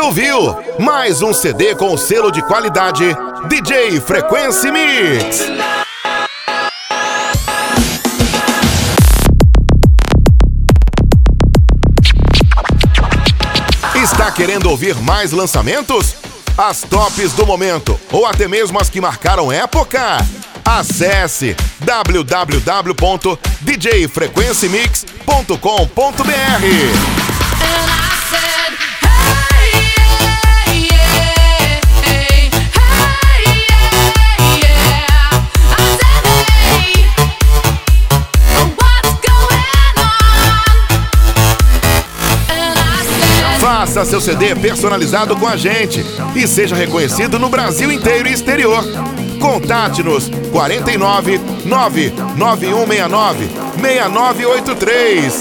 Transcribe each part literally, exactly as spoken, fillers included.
ouviu mais um C D com o selo de qualidade D J Frequency Mix. Está querendo ouvir mais lançamentos? As tops do momento ou até mesmo as que marcaram época? Acesse w w w ponto d j frequency mix ponto com ponto b r. Faça seu C D personalizado com a gente e seja reconhecido no Brasil inteiro e exterior. Contate-nos quarenta e nove, nove nove um seis nove, seis nove oito três.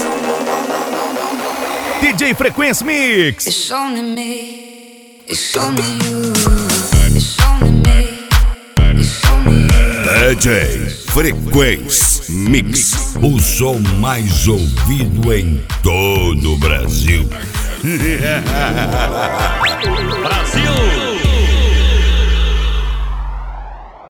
D J Frequency Mix. It's only me. It's only you. It's only me. It's only you. D J Frequency Mix, o som mais ouvido em todo o Brasil. Brasil!